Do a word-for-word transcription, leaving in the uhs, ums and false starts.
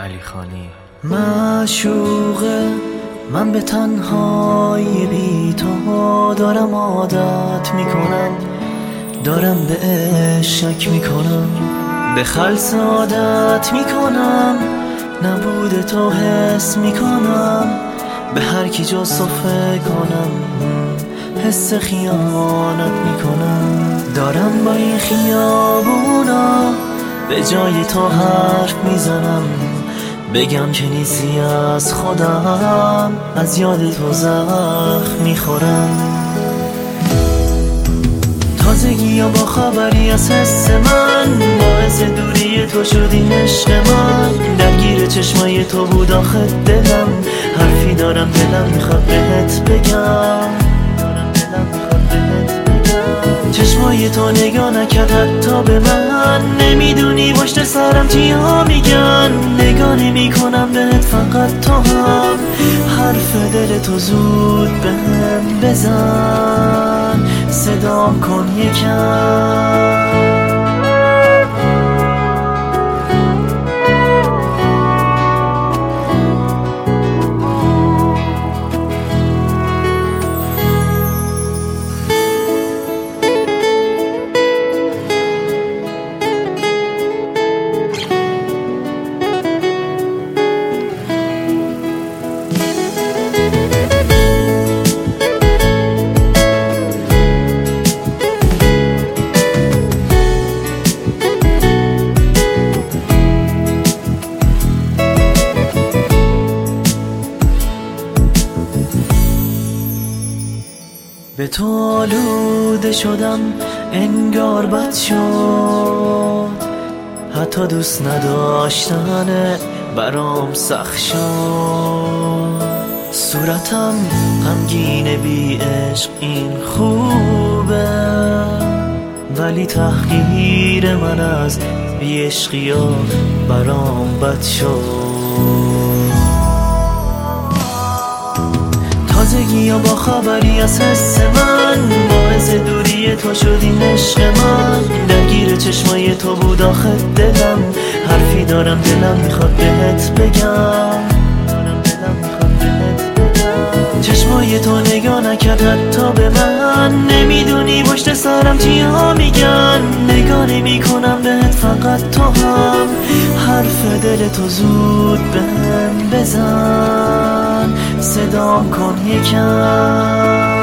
علی خانی. معشوقه من به تنهایی بی تو دارم عادت میکنم، دارم به عشق میکنم، به خلص عادت میکنم، نبود تو حس میکنم، به هر کی جز تو فکر کنم حس خیانت میکنم. دارم با این خیابونا به جای تو حرف میزنم، بگم که نیستی از خودم، از یاد تو زخم میخورم. تازگی یا با خبری از حس من، باعث دوری تو شد این عشق من. درگیر چشمای تو بود آخه دلم، حرفی دارم دلم میخواد بهت بگم، چشمای تو نگاه نکرد حتی به من، نمیدونی پشت سرم چیا میگن، نگاه نمی کنم بهت فقط تو هم، حرف دل تو زود بهم بزن، صدام کن یکم. به تو آلوده شدم انگار بد شد، حتی دوست نداشتن برام سخت شد. صورتم غمگین بی عشق این خوبه، ولی تحقیر من از بی عشقیا برام بد شد. تازگی یا با خبری از حس من، باعث دوری تو شد این عشق من. درگیر چشمای تو بود آخه دلم، حرفی دارم دلم میخواد بهت بگم، چشمای تو نگاه نکرد حتی به من، نمیدونی پشت سرم چیا میگن، نگاه نمی کنم بهت فقط تو هم، حرف دل تو زود بهم بزن، صدام کن یکم.